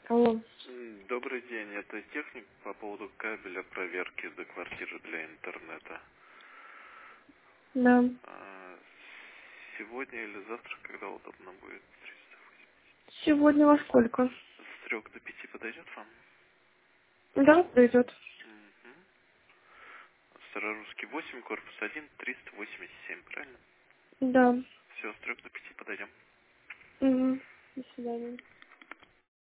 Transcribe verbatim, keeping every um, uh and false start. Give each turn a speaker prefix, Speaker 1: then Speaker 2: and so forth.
Speaker 1: Алло.
Speaker 2: М, Добрый день, это техник по поводу кабеля проверки до квартиры для интернета.
Speaker 1: Да.
Speaker 2: А, Сегодня или завтра, когда удобно будет?
Speaker 1: Сегодня во сколько?
Speaker 2: С трех до пяти подойдет вам?
Speaker 1: Да, придет.
Speaker 2: Угу. Старорусский восемь, корпус один, триста восемьдесят семь, правильно?
Speaker 1: Да.
Speaker 2: Все, с трех до пяти подойдем.
Speaker 1: Угу. До свидания.